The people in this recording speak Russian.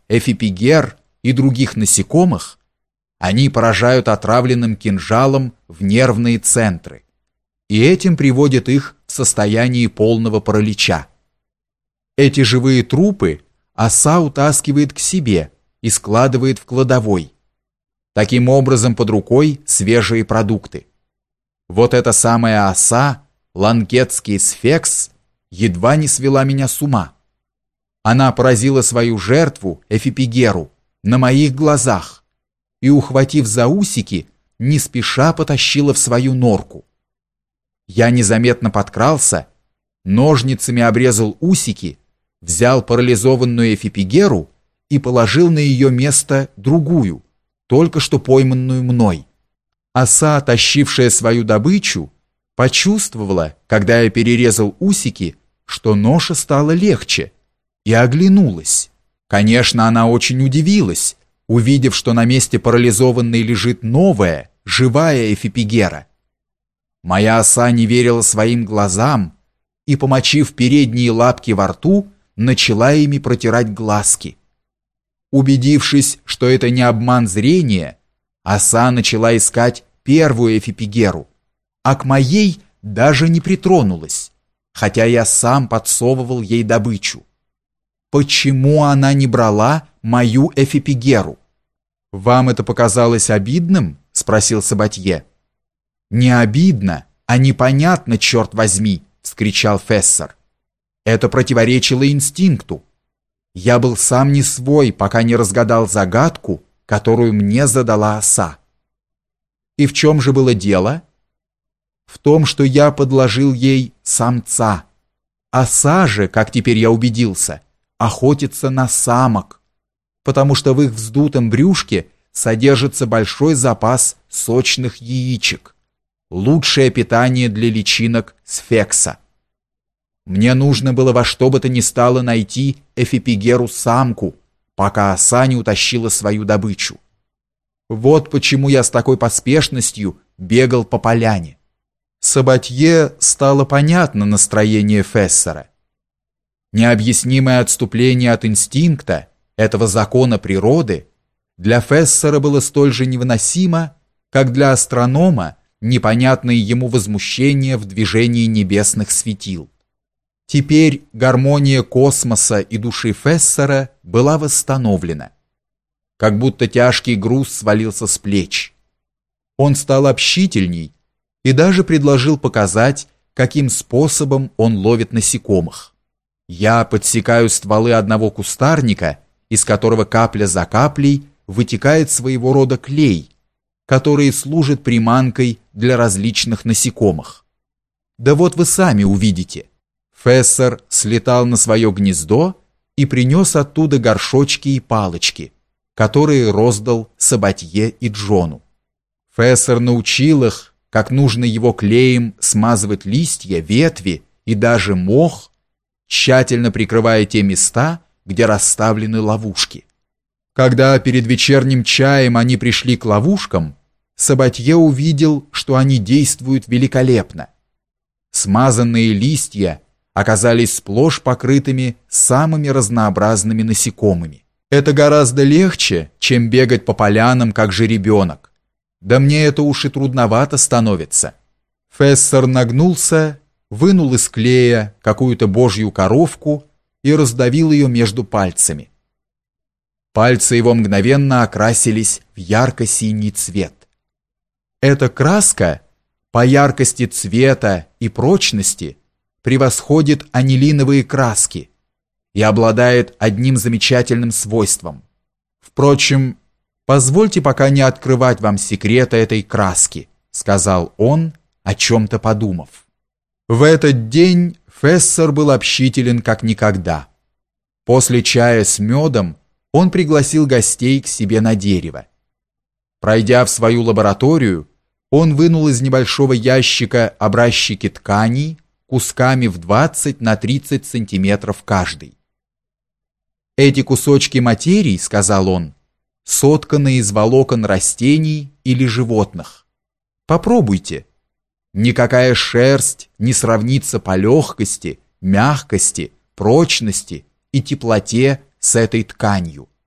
эфипигер и других насекомых, они поражают отравленным кинжалом в нервные центры, и этим приводят их в состояние полного паралича. Эти живые трупы оса утаскивает к себе и складывает в кладовой. Таким образом, под рукой свежие продукты. Вот эта самая оса, ланкетский сфекс, едва не свела меня с ума. Она поразила свою жертву, эфипигеру, на моих глазах и, ухватив за усики, не спеша потащила в свою норку. Я незаметно подкрался, ножницами обрезал усики, взял парализованную эфипигеру и положил на ее место другую, только что пойманную мной. Оса, тащившая свою добычу, почувствовала, когда я перерезал усики, что ноша стала легче, и оглянулась. Конечно, она очень удивилась, увидев, что на месте парализованной лежит новая, живая эфипигера. Моя оса не верила своим глазам и, помочив передние лапки во рту, начала ими протирать глазки. Убедившись, что это не обман зрения, оса начала искать первую эфипигеру, а к моей даже не притронулась, хотя я сам подсовывал ей добычу. Почему она не брала мою эфипигеру? «Вам это показалось обидным?» — спросил Сабатье. «Не обидно, а непонятно, черт возьми!» — вскричал Фессер. «Это противоречило инстинкту. Я был сам не свой, пока не разгадал загадку, которую мне задала оса». «И в чем же было дело?» «В том, что я подложил ей самца. Оса же, как теперь я убедился, охотится на самок, потому что в их вздутом брюшке содержится большой запас сочных яичек, лучшее питание для личинок сфекса. Мне нужно было во что бы то ни стало найти эфипигеру-самку, пока оса не утащила свою добычу. Вот почему я с такой поспешностью бегал по поляне». Сабатье стало понятно настроение Фессера. Необъяснимое отступление от инстинкта, этого закона природы, для Фессера было столь же невыносимо, как для астронома непонятное ему возмущение в движении небесных светил. Теперь гармония космоса и души Фессера была восстановлена, как будто тяжкий груз свалился с плеч. Он стал общительней и даже предложил показать, каким способом он ловит насекомых. Я подсекаю стволы одного кустарника, из которого капля за каплей вытекает своего рода клей, который служит приманкой для различных насекомых. Да вот вы сами увидите. Фессер слетал на свое гнездо и принес оттуда горшочки и палочки, которые роздал Сабатье и Джону. Фессер научил их, как нужно его клеем смазывать листья, ветви и даже мох, тщательно прикрывая те места, где расставлены ловушки. Когда перед вечерним чаем они пришли к ловушкам, Сабатье увидел, что они действуют великолепно. Смазанные листья оказались сплошь покрытыми самыми разнообразными насекомыми. Это гораздо легче, чем бегать по полянам, как жеребенок. Да мне это уж и трудновато становится. Фессер нагнулся, вынул из клея какую-то божью коровку и раздавил ее между пальцами. Пальцы его мгновенно окрасились в ярко-синий цвет. Эта краска по яркости цвета и прочности превосходит анилиновые краски и обладает одним замечательным свойством. Впрочем, позвольте пока не открывать вам секрета этой краски, сказал он, о чем-то подумав. В этот день Фессер был общителен как никогда. После чая с медом он пригласил гостей к себе на дерево. Пройдя в свою лабораторию, он вынул из небольшого ящика образчики тканей кусками в 20 на 30 сантиметров каждый. «Эти кусочки материи, — сказал он, — сотканы из волокон растений или животных. Попробуйте. Никакая шерсть не сравнится по легкости, мягкости, прочности и теплоте с этой тканью.